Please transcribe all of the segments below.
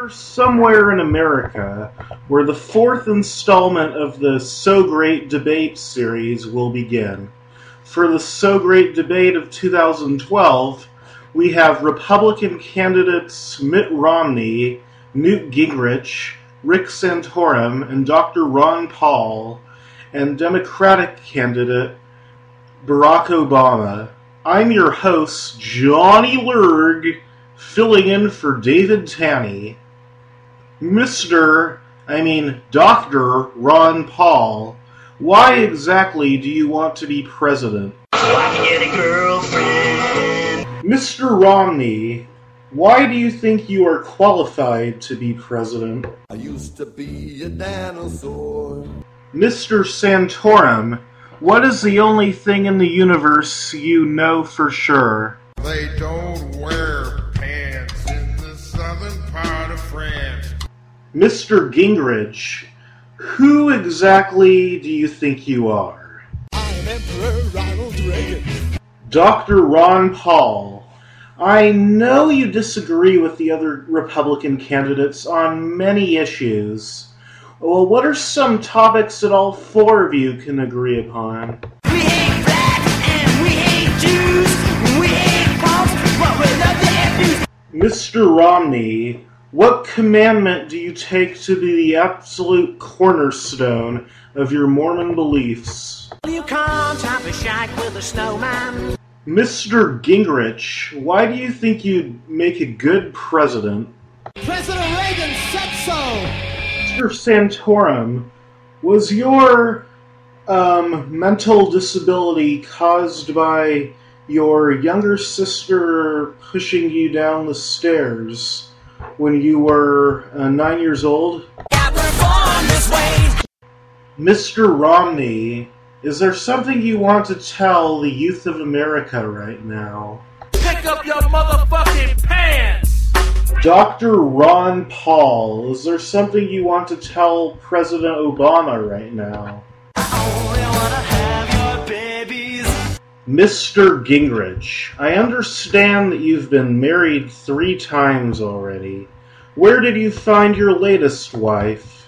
Somewhere in America, where the fourth installment of the So Great Debate series will begin. For the So Great Debate of 2012, we have Republican candidates Mitt Romney, Newt Gingrich, Rick Santorum, and Dr. Ron Paul, and Democratic candidate Barack Obama. I'm your host, Johnny Lurg, filling in for David Tanney. Dr. Ron Paul, why exactly do you want to be president? So I can get a girlfriend. Mr. Romney, why do you think you are qualified to be president? I used to be a dinosaur. Mr. Santorum, what is the only thing in the universe you know for sure? They don't wear pants in the southern part of France. Mr. Gingrich, who exactly do you think you are? I'm Emperor Ronald Reagan. Dr. Ron Paul, I know you disagree with the other Republican candidates on many issues. Well, what are some topics that all four of you can agree upon? We hate blacks and we hate Jews. We hate punks, but we love the F-news. Mr. Romney, what commandment do you take to be the absolute cornerstone of your Mormon beliefs? You can't have a shack with a snowman. Mr. Gingrich, why do you think you'd make a good president? President Reagan said so. Mr. Santorum, was your mental disability caused by your younger sister pushing you down the stairs when you were 9 years old? Yeah, we're born this way. Mr. Romney, is there something you want to tell the youth of America right now? Pick up your motherfucking pants. Dr. Ron Paul, is there something you want to tell President Obama right now? I only wanna have your babies. Mr. Gingrich, I understand that you've been married 3 times already. Where did you find your latest wife?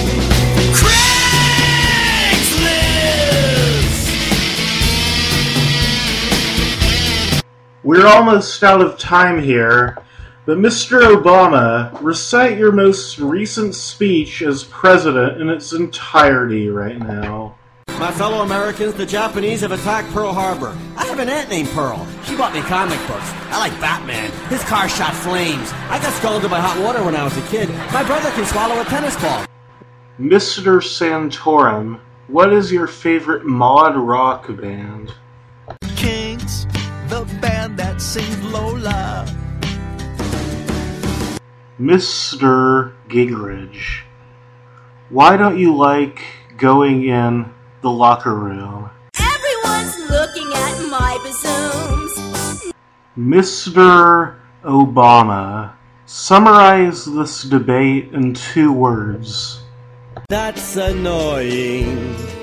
We're almost out of time here, but Mr. Obama, recite your most recent speech as president in its entirety right now. My fellow Americans, the Japanese have attacked Pearl Harbor. I have an aunt named Pearl. She bought me comic books. I like Batman. His car shot flames. I got scalded by hot water when I was a kid. My brother can swallow a tennis ball. Mr. Santorum, what is your favorite mod rock band? Kinks, the band that sings Lola. Mr. Gingrich, why don't you like going in the locker room? Everyone's looking at my bazooms. Mr. Obama, summarize this debate in 2 words. That's annoying.